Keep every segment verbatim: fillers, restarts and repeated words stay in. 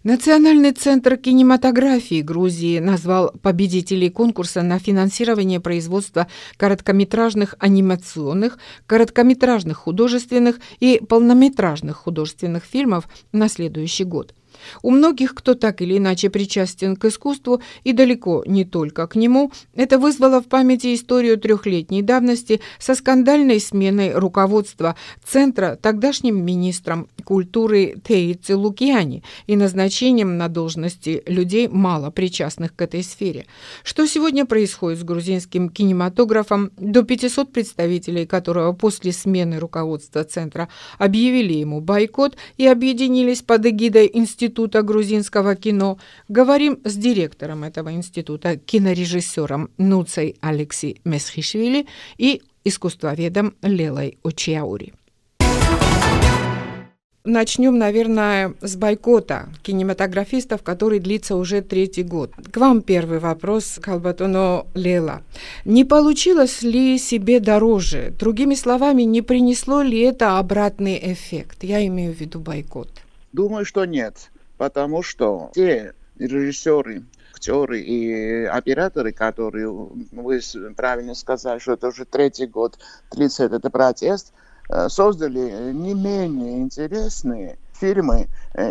Национальный центр кинематографии Грузии назвал победителей конкурса на финансирование производства короткометражных анимационных, короткометражных художественных и полнометражных художественных фильмов на следующий год. У многих, кто так или иначе причастен к искусству, и далеко не только к нему, это вызвало в памяти историю трехлетней давности со скандальной сменой руководства Центра тогдашним министром культуры Теици Лукьяни и назначением на должности людей, мало причастных к этой сфере. Что сегодня происходит с грузинским кинематографом, до пятисот представителей которого после смены руководства Центра объявили ему бойкот и объединились под эгидой Института Института грузинского кино, говорим с директором этого института, кинорежиссером Нуцей Алекси Месхишвили и искусствоведом Лелой Очиаури. Начнем, наверное, с бойкота кинематографистов, который длится уже третий год. К вам первый вопрос, Калбатоно Лела. Не получилось ли себе дороже? Другими словами, не принесло ли это обратный эффект? Я имею в виду бойкот. Думаю, что нет. Потому что те режиссеры, актеры и операторы, которые, вы правильно сказали, что это уже третий год длится этот протест, создали не менее интересные фильмы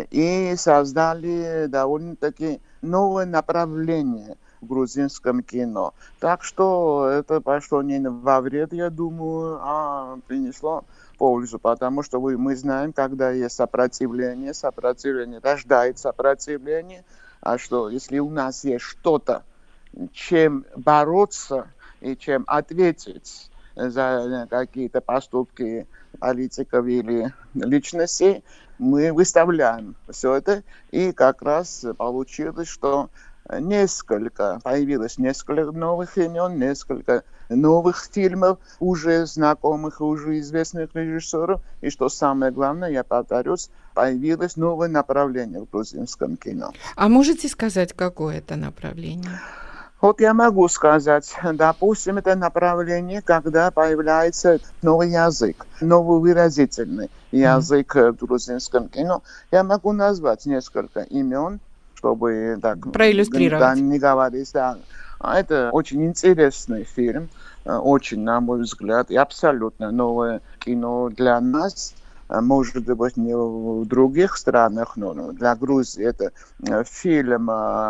и создали довольно-таки новое направление в грузинском кино. Так что это пошло не во вред, я думаю, а принесло пользу, потому что вы, мы знаем, когда есть сопротивление, сопротивление рождает сопротивление, а что если у нас есть что-то, чем бороться и чем ответить за какие-то поступки политиков или личностей, мы выставляем все это, и как раз получилось, что несколько, появилось несколько новых имен, несколько новых фильмов, уже знакомых, уже известных режиссеров. И что самое главное, я повторюсь, появилось новое направление в грузинском кино. А можете сказать, какое это направление? Вот я могу сказать, допустим, это направление, когда появляется новый язык, новый выразительный язык mm. в грузинском кино. Я могу назвать несколько имен, чтобы так проиллюстрировать. Не говорить, да. Это очень интересный фильм, очень, на мой взгляд, и абсолютно новое кино для нас. Может быть, не в других странах, но для Грузии это фильм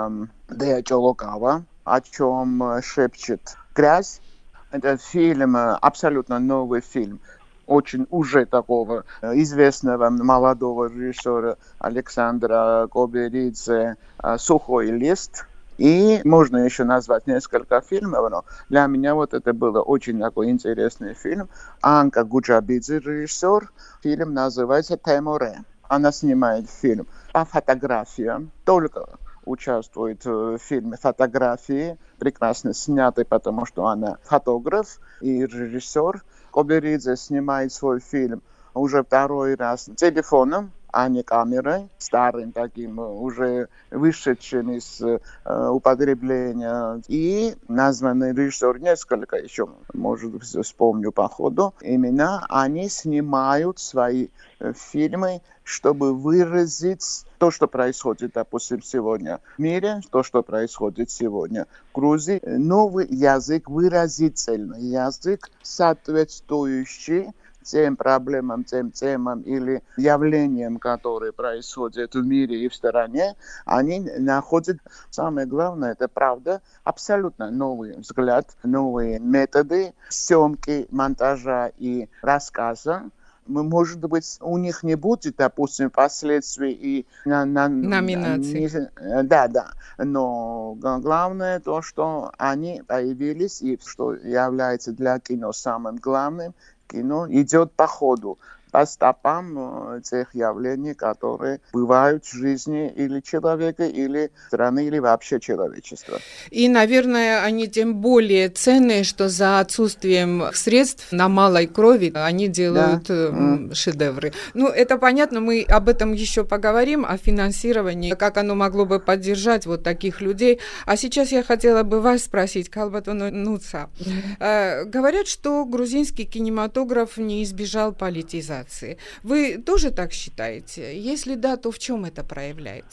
«Дея Чолокава», «О чем шепчет грязь». Это фильм, абсолютно новый фильм, очень уже такого известного молодого режиссера Александра Коберидзе «Сухой лист». И можно еще назвать несколько фильмов, но для меня вот это был очень такой интересный фильм. Анка Гуджабидзе, режиссер, фильм называется «Теморе». Она снимает фильм по фотографиям, только участвует в фильме фотографии, прекрасно снятой, потому что она фотограф и режиссер. Коберидзе снимает свой фильм уже второй раз телефоном, а не камерой, старым таким, уже вышедшим из э, употребления. И названный режиссер, несколько еще, может быть, вспомню по ходу, имена, они снимают свои э, фильмы, чтобы выразить то, что происходит, допустим, сегодня в мире, то, что происходит сегодня в Грузии. Новый язык, выразительный язык, соответствующий тем проблемам, тем темам или явлениям, которые происходят в мире и в стране, они находят, самое главное, это правда, абсолютно новый взгляд, новые методы съемки, монтажа и рассказа. Может быть, у них не будет, допустим, последствий и на, на, номинаций. Не, да, да. Но главное то, что они появились, и что является для кино самым главным, кино идет по ходу, по стопам тех явлений, которые бывают в жизни или человека, или страны, или вообще человечества. И, наверное, они тем более ценные, что за отсутствием средств на малой крови они делают да. mm. шедевры. Ну, это понятно, мы об этом еще поговорим, о финансировании, как оно могло бы поддержать вот таких людей. А сейчас я хотела бы вас спросить, Калбатоно Нуца. Mm. Э, говорят, что грузинский кинематограф не избежал политизации. Вы тоже так считаете? Если да, то в чем это проявляется?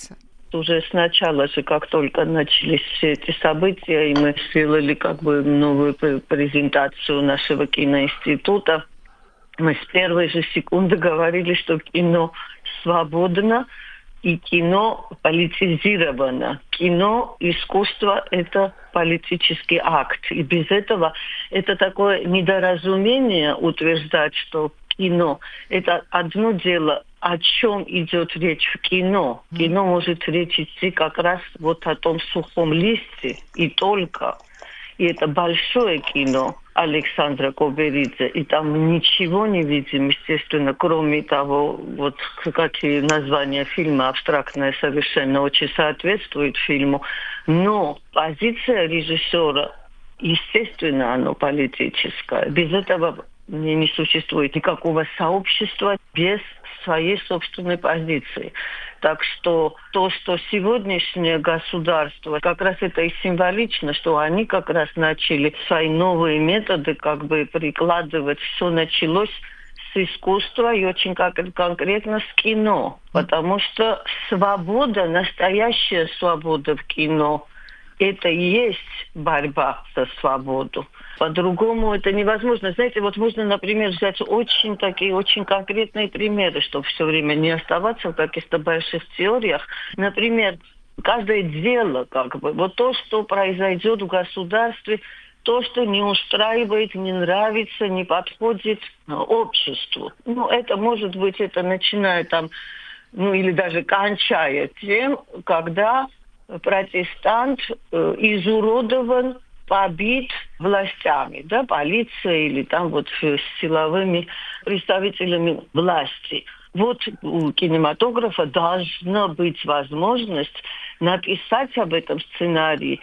Уже сначала же, как только начались все эти события, и мы сделали как бы новую презентацию нашего киноинститута, мы с первой же секунды говорили, что кино свободно и кино политизировано. Кино, искусство – это политический акт. И без этого это такое недоразумение утверждать, что кино – это одно дело, о чем идет речь в кино. Кино может речь идти как раз вот о том сухом листе и только. И это большое кино Александра Коберидзе. И там ничего не видим, естественно, кроме того, вот какие названия фильма абстрактное совершенно очень соответствует фильму. Но позиция режиссера, естественно, она политическая. Без этого не существует никакого сообщества без своей собственной позиции. Так что то, что сегодняшнее государство, как раз это и символично, что они как раз начали свои новые методы как бы прикладывать. Все началось с искусства и очень как конкретно с кино. Потому что свобода, настоящая свобода в кино, это и есть борьба за свободу. По-другому это невозможно. Знаете, вот можно, например, взять очень такие, очень конкретные примеры, чтобы все время не оставаться в каких-то больших теориях. Например, каждое дело, как бы, вот то, что произойдет в государстве, то, что не устраивает, не нравится, не подходит обществу. Ну, это может быть, это начиная там, ну, или даже кончая тем, когда протестант э, изуродован, побит властями, да, полицией или там вот силовыми представителями власти. Вот у кинематографа должна быть возможность написать об этом сценарии,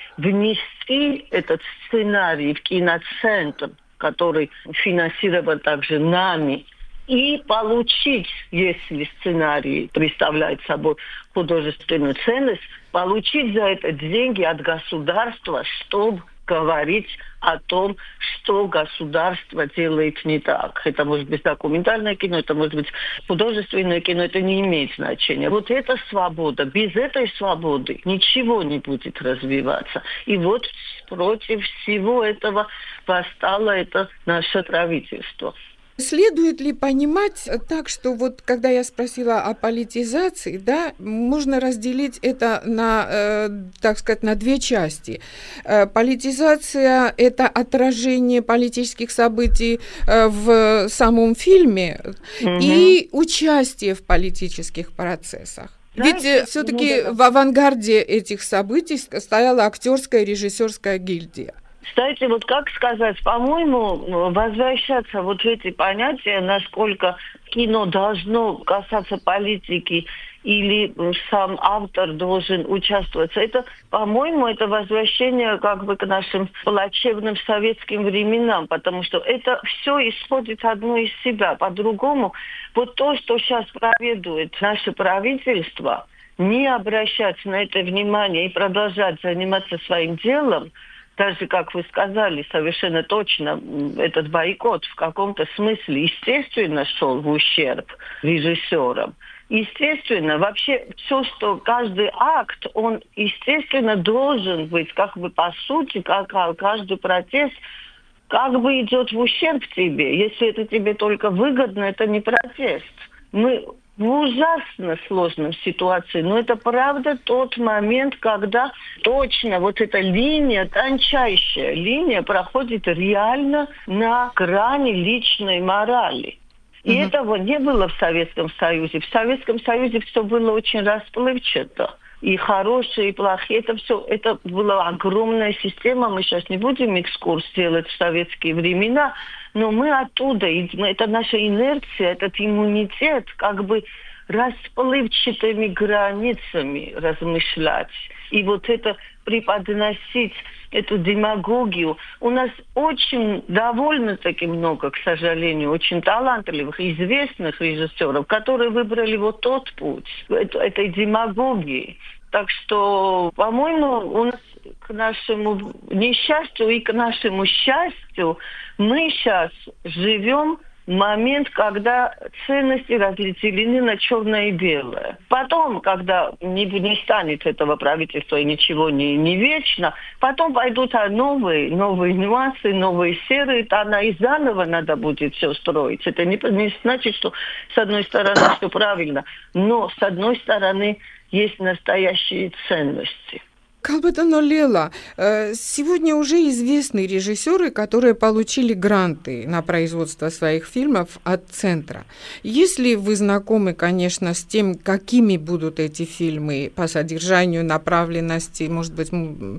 внести этот сценарий в киноцентр, который финансирован также нами, и получить, если сценарий представляет собой художественную ценность, получить за это деньги от государства, чтобы говорить о том, что государство делает не так. Это может быть документальное кино, это может быть художественное кино, это не имеет значения. Вот эта свобода, без этой свободы ничего не будет развиваться. И вот против всего этого восстало это наше правительство. Следует ли понимать так, что вот когда я спросила о политизации, да, можно разделить это на, э, так сказать, на две части. Э, политизация – это отражение политических событий э, в самом фильме угу. и участие в политических процессах. Да, ведь э, все-таки ну, да. в авангарде этих событий стояла актерская и режиссерская гильдия. Кстати, вот как сказать, по-моему, возвращаться вот в эти понятия, насколько кино должно касаться политики или сам автор должен участвовать, это, по-моему, это возвращение как бы к нашим плачевным советским временам, потому что это все исходит одно из себя. По-другому, вот то, что сейчас проведует наше правительство, не обращать на это внимание и продолжать заниматься своим делом, даже, как вы сказали, совершенно точно, этот бойкот в каком-то смысле, естественно, шел в ущерб режиссерам. Естественно, вообще все, что каждый акт, он, естественно, должен быть, как бы по сути, как каждый протест, как бы идет в ущерб тебе. Если это тебе только выгодно, это не протест. Мы в ужасно сложной ситуации, но это правда тот момент, когда точно вот эта линия, тончайшая линия проходит реально на грани личной морали. И угу. этого не было в Советском Союзе. В Советском Союзе все было очень расплывчато. И хорошие, и плохие, это все, это была огромная система. Мы сейчас не будем экскурс делать в советские времена, но мы оттуда, это наша инерция, этот иммунитет, как бы расплывчатыми границами размышлять. И вот это преподносить, эту демагогию. У нас очень довольно-таки много, к сожалению, очень талантливых, известных режиссеров, которые выбрали вот тот путь, это, этой демагогии. Так что, по-моему, у нас к нашему несчастью и к нашему счастью мы сейчас живем момент, когда ценности разделены на черное и белое. Потом, когда не, не станет этого правительства и ничего не, не вечно, потом пойдут новые, новые нюансы, новые серые тона, и заново надо будет все строить. Это не, не значит, что с одной стороны все правильно, но с одной стороны есть настоящие ценности. Как бы то ни было, сегодня уже известны режиссеры, которые получили гранты на производство своих фильмов от Центра. Если вы знакомы, конечно, с тем, какими будут эти фильмы по содержанию, направленности, может быть,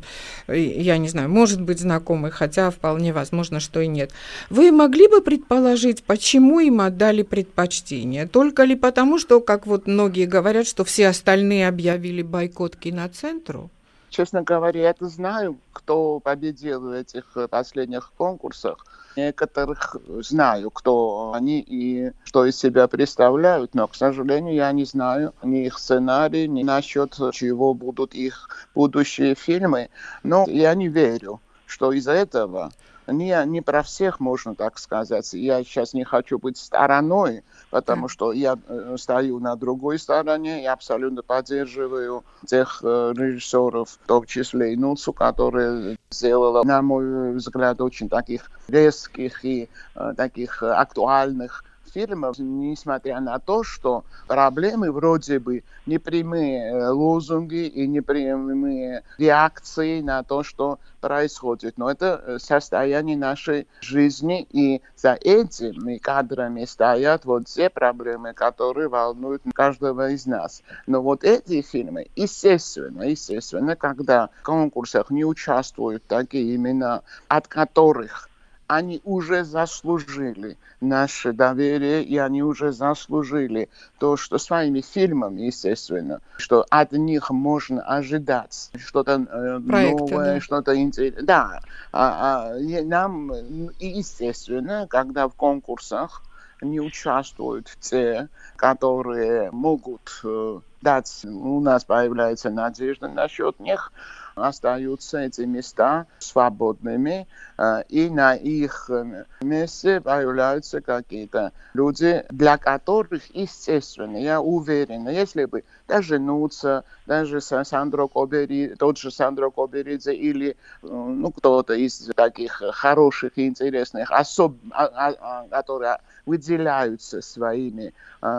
я не знаю, может быть, знакомы, хотя вполне возможно, что и нет, вы могли бы предположить, почему им отдали предпочтение? Только ли потому, что, как вот многие говорят, что все остальные объявили бойкот киноцентру? Честно говоря, я знаю, кто победил в этих последних конкурсах. Некоторых знаю, кто они и что из себя представляют, но, к сожалению, я не знаю ни их сценарий, ни насчет чего будут их будущие фильмы. Но я не верю, что из-за этого не, не про всех можно так сказать. Я сейчас не хочу быть стороной, потому что я э, стою на другой стороне. Я абсолютно поддерживаю тех э, режиссеров, в том числе и Нуцу, которая сделала, на мой взгляд, очень таких резких и э, таких актуальных фильмов, несмотря на то, что проблемы вроде бы непрямые лозунги и непрямые реакции на то, что происходит. Но это состояние нашей жизни, и за этими кадрами стоят вот те проблемы, которые волнуют каждого из нас. Но вот эти фильмы, естественно, естественно, когда в конкурсах не участвуют такие имена, от которых они уже заслужили наше доверие, и они уже заслужили то, что своими фильмами, естественно, что от них можно ожидать что-то э, Проекты, новое, да. что-то интересное. Да, а, а, нам, естественно, когда в конкурсах не участвуют те, которые могут э, дать, у нас появляется надежда насчет них, остаются эти места свободными, и на их месте появляются какие-то люди, для которых, естественно, я уверен, если бы даже Нуца, даже Сандро Кобери, тот же Сандро Коберидзе или ну, кто-то из таких хороших и интересных особ, которые выделяются своими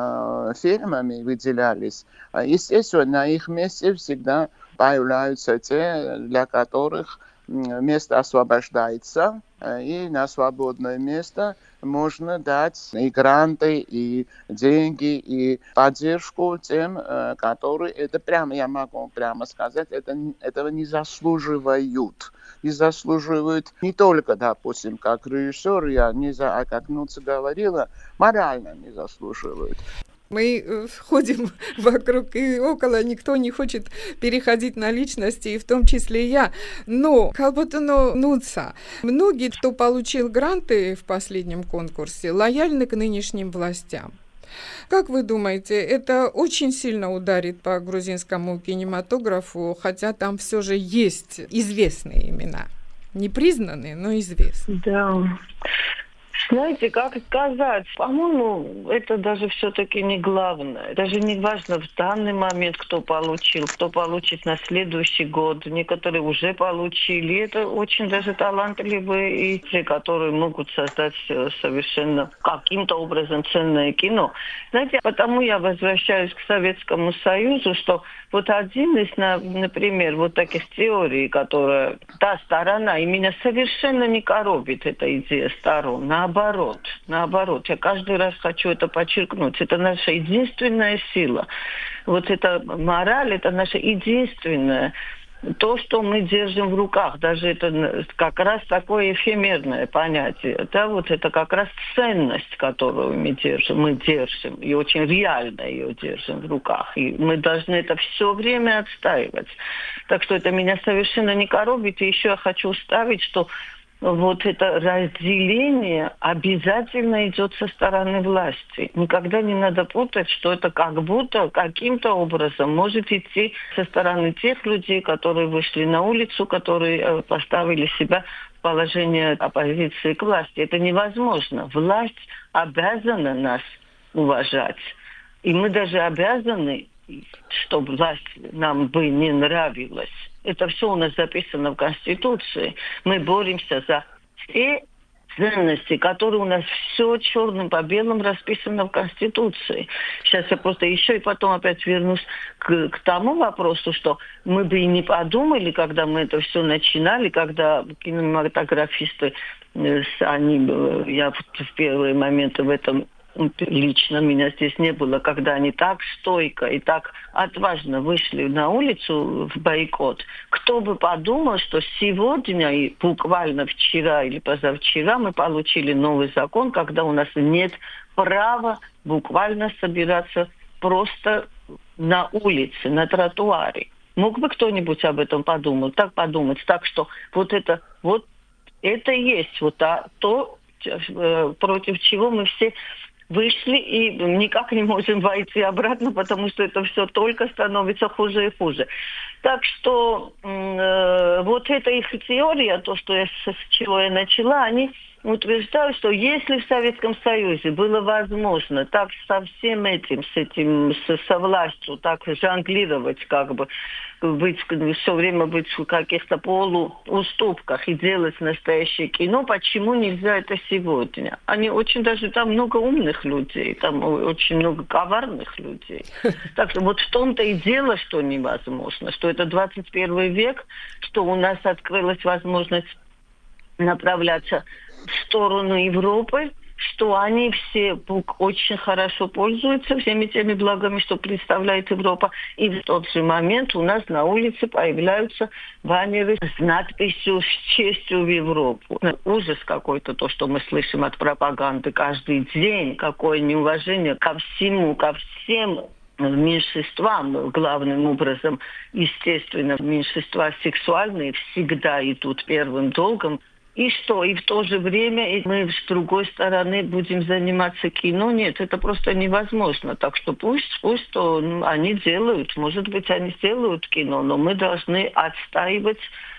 э, фильмами, выделялись, естественно, на их месте всегда появляются те, для которых место освобождается, и на свободное место можно дать и гранты, и деньги, и поддержку тем, которые это прямо, я могу прямо сказать, это, этого не заслуживают. И заслуживают не только, допустим, как режиссер, я не за, а как Нуца говорила, морально не заслуживают. Мы ходим вокруг и около, никто не хочет переходить на личности, и в том числе я. Но, как будто, ну, Нуца, многие, кто получил гранты в последнем конкурсе, лояльны к нынешним властям. Как вы думаете, это очень сильно ударит по грузинскому кинематографу, хотя там все же есть известные имена? Не признанные, но известные. Да. Знаете, как сказать, по-моему, это даже все-таки не главное. Даже не важно в данный момент, кто получил, кто получит на следующий год. Некоторые уже получили. Это очень даже талантливые и те, которые могут создать совершенно каким-то образом ценное кино. Знаете, потому я возвращаюсь к Советскому Союзу, что вот один из, например, вот таких теорий, которая та сторона, и меня совершенно не коробит эта идея сторон. Наоборот, наоборот. Я каждый раз хочу это подчеркнуть. Это наша единственная сила. Вот эта мораль, это наша единственная. То, что мы держим в руках, даже это как раз такое эфемерное понятие. Да, вот это как раз ценность, которую мы держим, мы держим, и очень реально ее держим в руках. И мы должны это все время отстаивать. Так что это меня совершенно не коробит. И еще я хочу вставить, что вот это разделение обязательно идет со стороны власти. Никогда не надо путать, что это как будто каким-то образом может идти со стороны тех людей, которые вышли на улицу, которые поставили себя положение оппозиции к власти. Это невозможно. Власть обязана нас уважать. И мы даже обязаны, чтобы власть нам бы не нравилась. Это все у нас записано в Конституции. Мы боремся за все ценности, которые у нас все черным по белому расписано в Конституции. Сейчас я просто еще и потом опять вернусь к, к тому вопросу, что мы бы и не подумали, когда мы это все начинали, когда кинематографисты, они, я в первые моменты в этом лично меня здесь не было, когда они так стойко и так отважно вышли на улицу в бойкот. Кто бы подумал, что сегодня, и буквально вчера или позавчера, мы получили новый закон, когда у нас нет права буквально собираться просто на улице, на тротуаре. Мог бы кто-нибудь об этом подумать, так подумать. Так что вот это, вот это и есть вот а, то, против чего мы все вышли и никак не можем войти обратно, потому что это все только становится хуже и хуже. Так что э, вот эта их теория, то, что я, с чего я начала, они утверждают, что если в Советском Союзе было возможно так со всем этим, с этим, с, со властью, так жонглировать, как бы, быть, все время быть в каких-то полууступках и делать настоящее кино, почему нельзя это сегодня? Они очень даже, там много умных людей, там очень много коварных людей. Так что вот в том-то и дело, что невозможно, что это двадцать первый век, что у нас открылась возможность направляться в сторону Европы, что они все очень хорошо пользуются всеми теми благами, что представляет Европа. И в тот же момент у нас на улице появляются баннеры с надписью «С честью в Европу». Ужас какой-то, то, что мы слышим от пропаганды каждый день. Какое неуважение ко всему, ко всем меньшинствам, главным образом, естественно, меньшинства сексуальные всегда идут первым долгом. И что? И в то же время мы с другой стороны будем заниматься кино? Нет, это просто невозможно. Так что пусть, пусть то, ну, они делают, может быть, они сделают кино, но мы должны отстаивать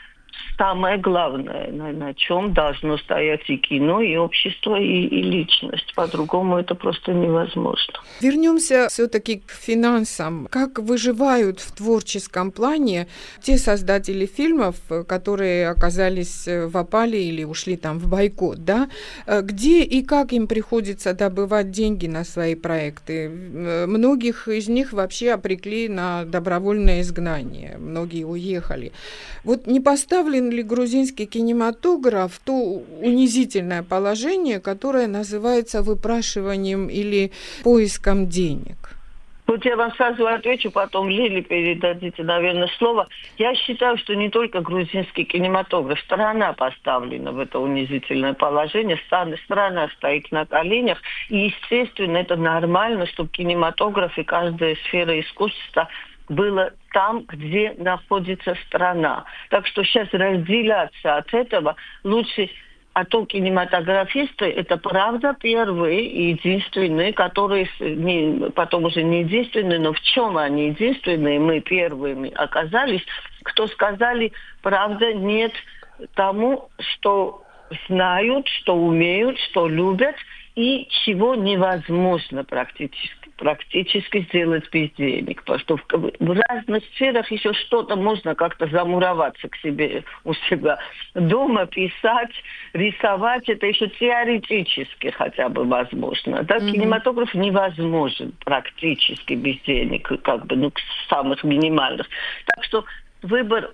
самое главное, на, на чем должно стоять и кино, и общество, и, и личность. По-другому это просто невозможно. Вернемся все-таки к финансам. Как выживают в творческом плане те создатели фильмов, которые оказались в опале или ушли там в бойкот, да? Где и как им приходится добывать деньги на свои проекты? Многих из них вообще обрекли на добровольное изгнание. Многие уехали. Вот не поставлен ли грузинский кинематограф в то унизительное положение, которое называется выпрашиванием или поиском денег? Вот я вам сразу отвечу, потом Лиле передадите, наверное, слово. Я считаю, что не только грузинский кинематограф, страна поставлена в это унизительное положение, страна стоит на коленях, и, естественно, это нормально, чтобы кинематограф и каждая сфера искусства было там, где находится страна. Так что сейчас разделяться от этого лучше. А то кинематографисты, это правда первые и единственные, которые, не, потом уже не единственные, но в чем они единственные, мы первыми оказались, кто сказали, правда, нет тому, что знают, что умеют, что любят, и чего невозможно практически. практически сделать без денег. Потому что в, в разных сферах еще что-то можно как-то замуроваться к себе, у себя дома, писать, рисовать. Это еще теоретически хотя бы возможно. Да? Mm-hmm. Кинематограф невозможен практически без денег, как бы, ну, самых минимальных. Так что выбор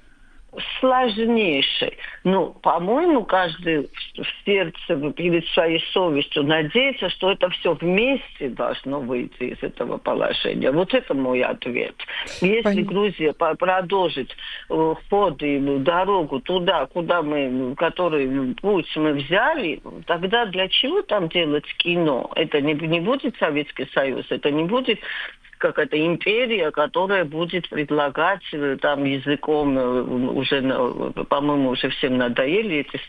сложнейший. Ну, по-моему, каждый в сердце, перед своей совестью надеется, что это все вместе должно выйти из этого положения. Вот это мой ответ. Если Понятно. Грузия продолжит ход и дорогу туда, куда мы, который путь мы взяли, тогда для чего там делать кино? Это не, не будет Советский Союз, это не будет какая-то империя, которая будет предлагать там языком, уже, по-моему, уже всем надоели эти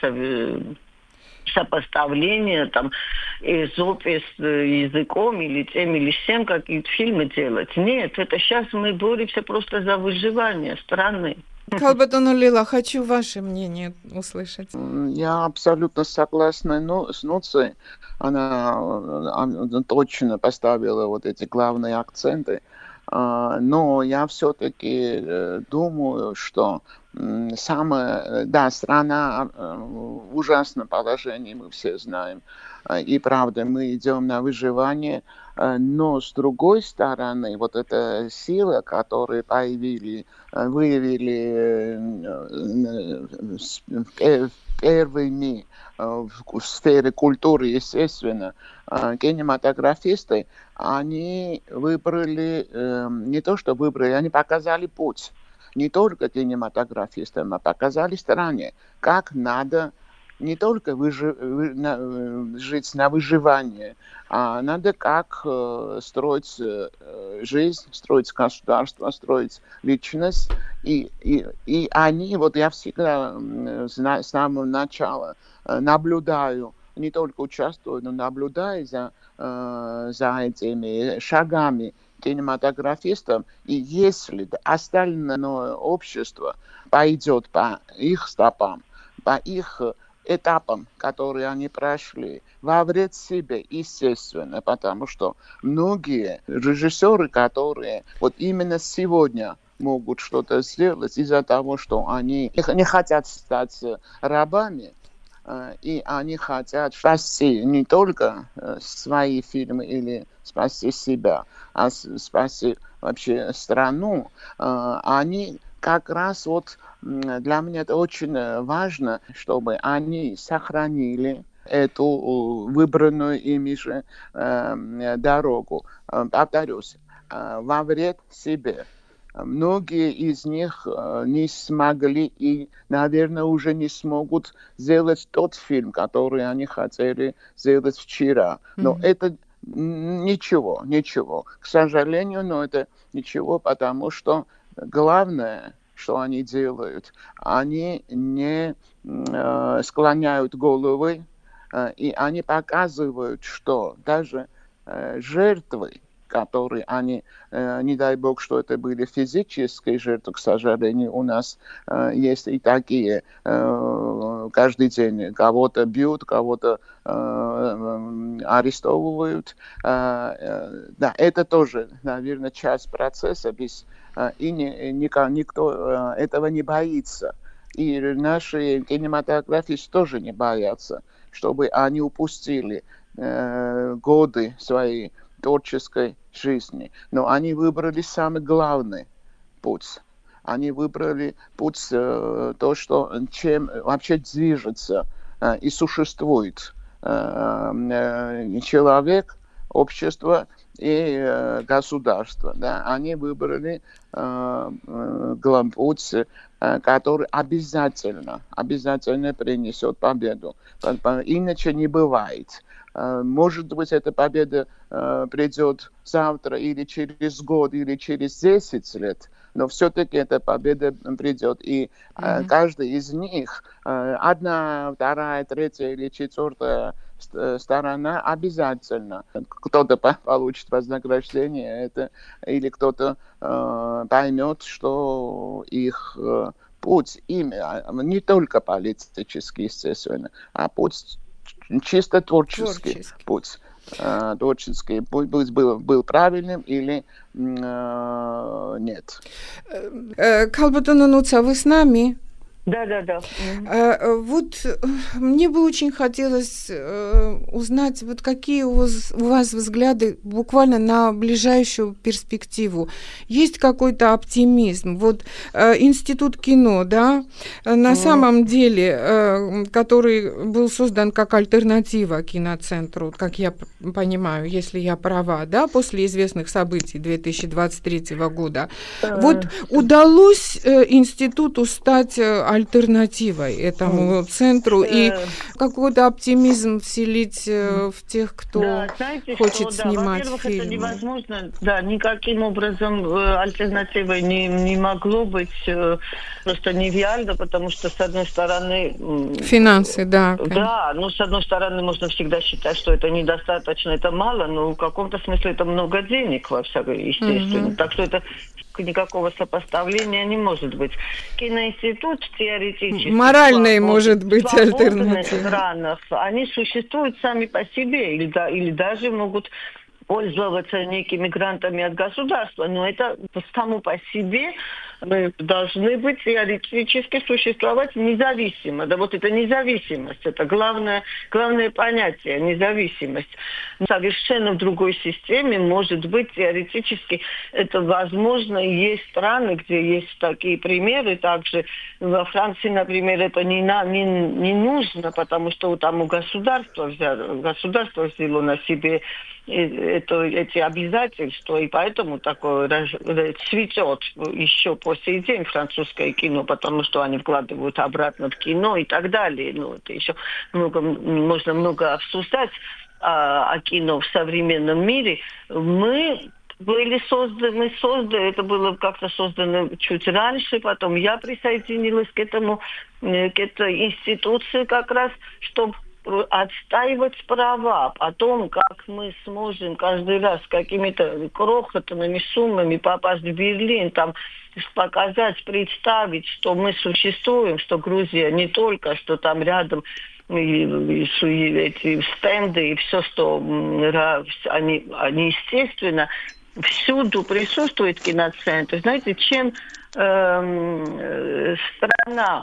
сопоставления, там, Эзопе с языком или тем, или всем какие-то фильмы делать. Нет, это сейчас мы боремся просто за выживание страны. Калбатон Лила, хочу ваше мнение услышать. Я абсолютно согласна ну, с Нуцей. Она, она точно поставила вот эти главные акценты. Но я все-таки думаю, что самое, да, страна в ужасном положении, мы все знаем. И правда, мы идем на выживание, но с другой стороны, вот эта сила, которую появили, выявили первыми в сфере культуры, естественно, кинематографисты, они выбрали, не то что выбрали, они показали путь. Не только кинематографистам, а показали стране, как надо не только выжи, вы, на, жить на выживание, а надо как э, строить э, жизнь, строить государство, строить личность. И, и, и они, вот я всегда э, с самого начала э, наблюдаю, не только участвую, но наблюдаю за, э, за этими шагами кинематографистов, и если остальное общество пойдет по их стопам, по их этапам, которые они прошли, во вред себе, естественно, потому что многие режиссеры, которые вот именно сегодня могут что-то сделать из-за того, что они не хотят стать рабами, и они хотят спасти не только свои фильмы или спасти себя, а спасти вообще страну. Они как раз вот для меня это очень важно, чтобы они сохранили эту выбранную ими же дорогу. Повторюсь, во вред себе. Многие из них э, не смогли и, наверное, уже не смогут сделать тот фильм, который они хотели сделать вчера. Но mm-hmm. это ничего, ничего. К сожалению, но это ничего, потому что главное, что они делают, они не э, склоняют головы, э, и они показывают, что даже э, жертвы, которые они, э, не дай бог, что это были физические жертвы, к сожалению, у нас э, есть и такие, э, каждый день кого-то бьют, кого-то э, арестовывают. Э, э, да, это тоже, наверное, часть процесса, без, э, и не, никто, никто э, этого не боится. И наши кинематографисты тоже не боятся, чтобы они упустили э, годы своей творческой жизни. Но они выбрали самый главный путь. Они выбрали путь, э, то, что, чем вообще движется э, и существует э, э, человек, общество и э, государство. Да? Они выбрали э, э, путь, э, который обязательно, обязательно принесет победу. Иначе не бывает. Может быть, эта победа э, придет завтра или через год, или через десять лет, но все-таки эта победа придет. И э, mm-hmm. каждый из них, э, одна, вторая, третья или четвертая сторона обязательно. Кто-то получит вознаграждение, это, или кто-то э, поймет, что их э, путь, имя, не только политический, естественно, а путь чисто творческий, творческий. путь. Э, творческий путь был, был правильным или э, нет. Калбатон Нуца, вы с нами? Да, да, да. А, вот мне бы очень хотелось э, узнать, вот какие у вас, у вас взгляды буквально на ближайшую перспективу. Есть какой-то оптимизм? Вот э, Институт кино, да, на mm. самом деле, э, который был создан как альтернатива киноцентру, как я понимаю, если я права, да, после известных событий две тысячи двадцать третьего года. Mm. Вот удалось э, институту стать э, альтернативой этому центру и какой-то оптимизм вселить в тех, кто да, знаете, хочет что, снимать да, во-первых, фильмы. Это невозможно, да, никаким образом альтернативой не, не могло быть, просто нереально, потому что, с одной стороны... Финансы, да. Конечно. Да, ну, с одной стороны, можно всегда считать, что это недостаточно, это мало, но в каком-то смысле это много денег, во всяком, естественно. Mm-hmm. Так что это никакого сопоставления не может быть. Киноинститут теоретически... Моральной может быть в свободных альтернатива. странах, они существуют сами по себе, или, да, или даже могут пользоваться некими грантами от государства, но это само по себе мы должны быть теоретически существовать независимо. Да вот это независимость, это главное, главное понятие, независимость. Совершенно в другой системе, может быть, теоретически это возможно. Есть страны, где есть такие примеры, также во Франции, например, это не, на, не, не нужно, потому что там у государства взяло, государство взяло на себе это, эти обязательства, и поэтому такое цветет еще по сей день французское кино, потому что они вкладывают обратно в кино и так далее. Ну, это еще много, можно много обсуждать о, о кино в современном мире. Мы были созданы, созданы, это было как-то создано чуть раньше, потом я присоединилась к этому, к этой институции как раз, чтобы отстаивать права, о том, как мы сможем каждый раз какими-то крохотными суммами попасть в Берлин, там показать, представить, что мы существуем, что Грузия не только, что там рядом и, и, и эти стенды и все, что они, они естественно всюду присутствует киноцентр. Знаете, чем э, страна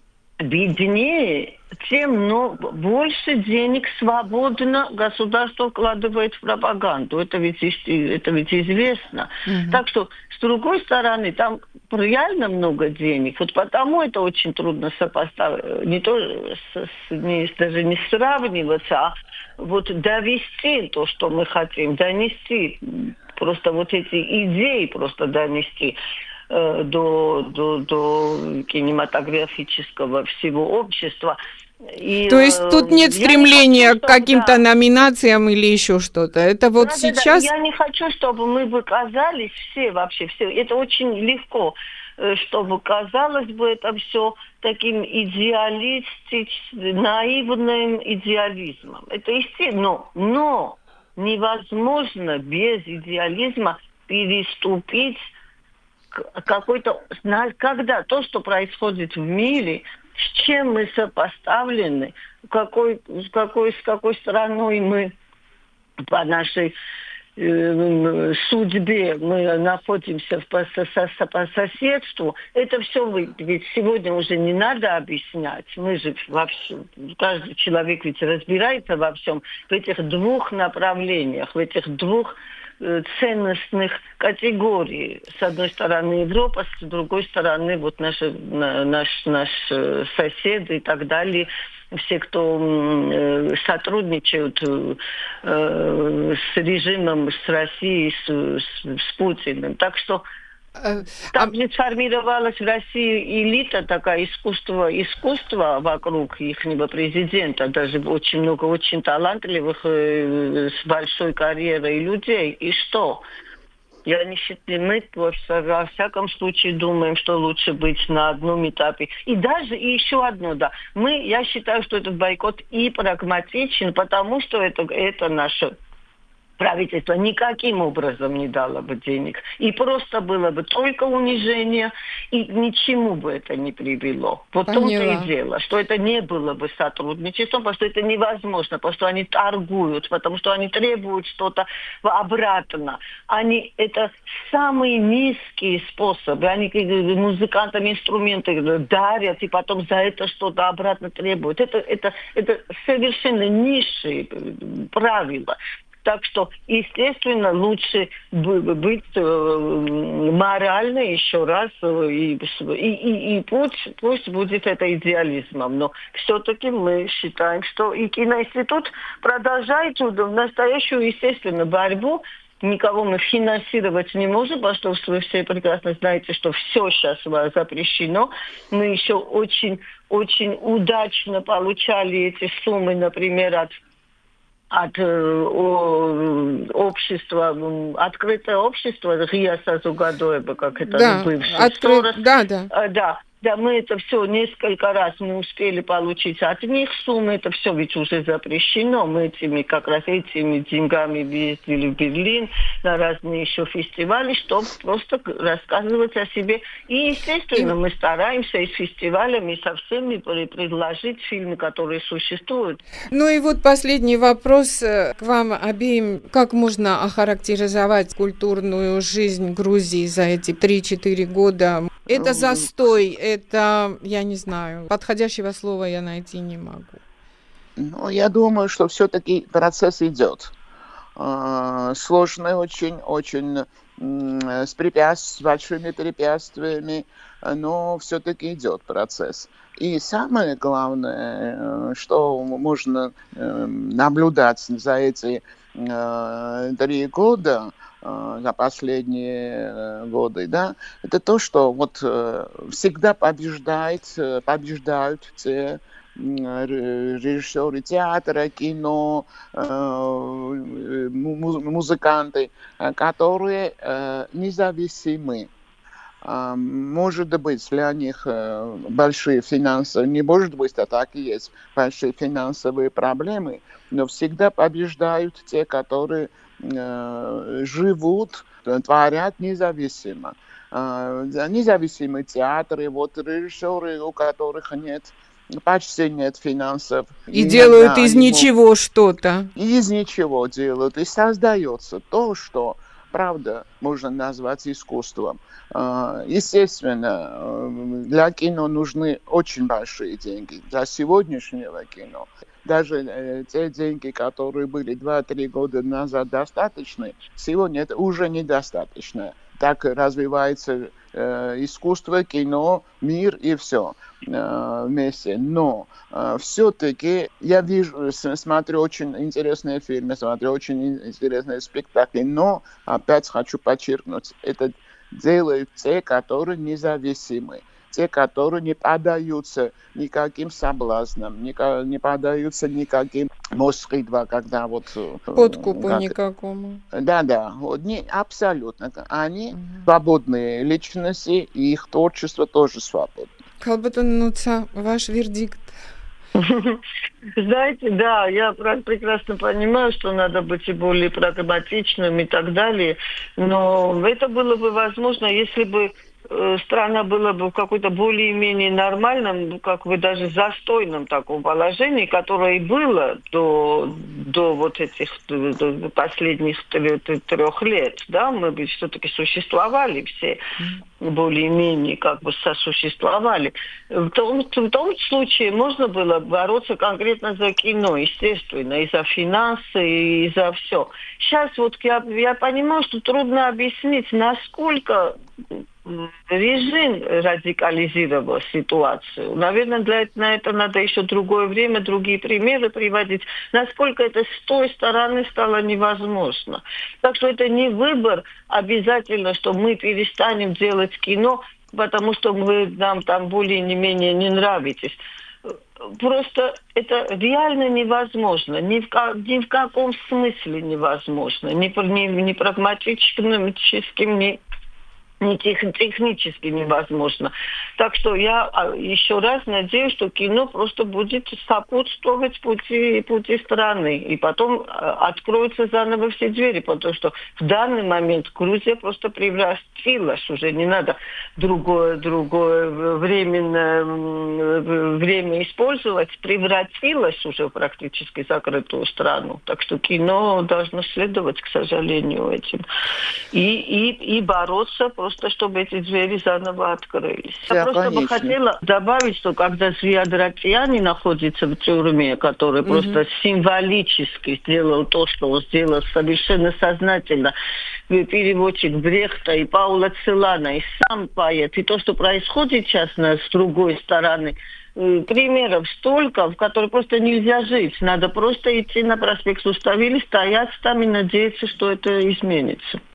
беднее, тем но больше денег свободно государство вкладывает в пропаганду. Это ведь, это ведь известно. Mm-hmm. Так что, с другой стороны, там реально много денег. Вот потому это очень трудно сопоставить. Не то, с, не, даже не сравниваться, а вот довести то, что мы хотим, донести. Просто вот эти идеи просто донести до, до, до кинематографического всего общества. И, то есть тут нет стремления хочу, к каким-то да, номинациям или еще что-то. Это вот да, сейчас... Да, да. Я не хочу, чтобы мы бы казались все вообще, все. Это очень легко, чтобы казалось бы это все таким идеалистичным, наивным идеализмом. Это естественно, но, но невозможно без идеализма переступить какой-то, когда то, что происходит в мире, с чем мы сопоставлены, какой, с, какой, с какой страной мы по нашей э, судьбе мы находимся по, по, по соседству, это все ведь сегодня уже не надо объяснять. Мы же во всем, каждый человек ведь разбирается во всем, в этих двух направлениях, в этих двух ценностных категорий. С одной стороны Европа, с другой стороны вот наши, наш, наш сосед и так далее. Все, кто э, сотрудничают э, с режимом, с Россией, с, с, с Путиным. Так что там же сформировалась в России элита, такая искусство, искусство вокруг ихнего президента, даже очень много очень талантливых, э, с большой карьерой людей. И что? Я не считаю, мы во всяком случае думаем, что лучше быть на одном этапе. И даже и еще одно, да. Мы, я считаю, что этот бойкот и прагматичен, потому что это, это наше правительство никаким образом не дало бы денег. И просто было бы только унижение, и ничему бы это не привело. Вот в том-то и дело, что это не было бы сотрудничеством, потому что это невозможно, потому что они торгуют, потому что они требуют что-то обратно. Они, это самые низкие способы. Они музыкантам инструменты дарят, и потом за это что-то обратно требуют. Это, это, это совершенно низшие правила. Так что, естественно, лучше быть морально еще раз, и, и, и путь, пусть будет это идеализмом. Но все-таки мы считаем, что и киноинститут продолжает настоящую, естественно, борьбу. Никого мы финансировать не можем, потому что вы все прекрасно знаете, что все сейчас запрещено. Мы еще очень, очень удачно получали эти суммы, например, от от э, общества, открытое общество, РИА Сазугадоеба, как это да, бывший откры... сторож. Да, да. Э, да. Да, мы это все несколько раз мы успели получить от них суммы, это все ведь уже запрещено. Мы этими, как раз этими деньгами ездили в Берлин на разные еще фестивали, чтобы просто рассказывать о себе. И, естественно, мы стараемся и с фестивалями, и со всеми предложить фильмы, которые существуют. Ну и вот последний вопрос к вам обеим. Как можно охарактеризовать культурную жизнь Грузии за эти три-четыре года? Это застой, это, я не знаю, подходящего слова я найти не могу. Ну, я думаю, что все-таки процесс идет. Сложный очень, очень с, препятств, с большими препятствиями, но все-таки идет процесс. И самое главное, что можно наблюдать за эти три года, за последние годы, да, это то, что вот всегда побеждает, побеждают те режиссеры театра, кино, музыканты, которые независимы. Может быть, для них большие финансовые, не может быть, а так и есть большие финансовые проблемы, но всегда побеждают те, которые живут, творят независимо. Независимые театры, вот режиссеры, у которых нет, почти нет финансов. И делают из ничего могут... что-то. И из ничего делают. И создается то, что, правда, можно назвать искусством. Естественно, для кино нужны очень большие деньги. Для сегодняшнего кино. Даже э, те деньги, которые были два-три года назад достаточны, сегодня это уже недостаточно. Так развивается э, искусство, кино, мир и все э, вместе. Но э, все-таки я вижу, смотрю очень интересные фильмы, смотрю очень интересные спектакли, но опять хочу подчеркнуть, это делают те, которые независимы. Те, которые не поддаются никаким соблазнам, не, не поддаются никаким москвам, когда вот... Подкупу как, никакому. Да-да, вот, не, абсолютно. Они угу. свободные личности, и их творчество тоже свободно. Калбатон Нуца, ваш вердикт? Знаете, да, я прекрасно понимаю, что надо быть и более прагматичным и так далее, но это было бы возможно, если бы страна была бы в какой-то более-менее нормальном, как бы даже застойном таком положении, которое и было до, до вот этих до последних трех лет. Да? Мы бы все-таки существовали все, более-менее как бы сосуществовали. В том, в том случае можно было бороться конкретно за кино, естественно, и за финансы, и за все. Сейчас вот я, я понимаю, что трудно объяснить, насколько режим радикализировал ситуацию. Наверное, для этого, на это надо еще другое время, другие примеры приводить. Насколько это с той стороны стало невозможно. Так что это не выбор обязательно, что мы перестанем делать кино, потому что вы нам там более-менее не нравитесь. Просто это реально невозможно. Ни в, ни в каком смысле невозможно. Ни, ни, ни прагматическим, ни... не тех, технически невозможно. Так что я еще раз надеюсь, что кино просто будет сопутствовать пути, пути страны. И потом откроются заново все двери, потому что в данный момент Грузия просто превратилась. Уже не надо другое, другое временное время использовать. Превратилась уже в практически закрытую страну. Так что кино должно следовать, к сожалению, этим. И, и, и бороться просто, чтобы эти двери заново открылись. Да, я просто конечно. бы хотела добавить, что когда Звиадратьяни находится в тюрьме, который mm-hmm. просто символически сделал то, что он сделал совершенно сознательно, переводчик Брехта и Паула Целана, и сам поэт, и то, что происходит сейчас с другой стороны, примеров столько, в которых просто нельзя жить. Надо просто идти на проспект Уставили, стоять там и надеяться, что это изменится.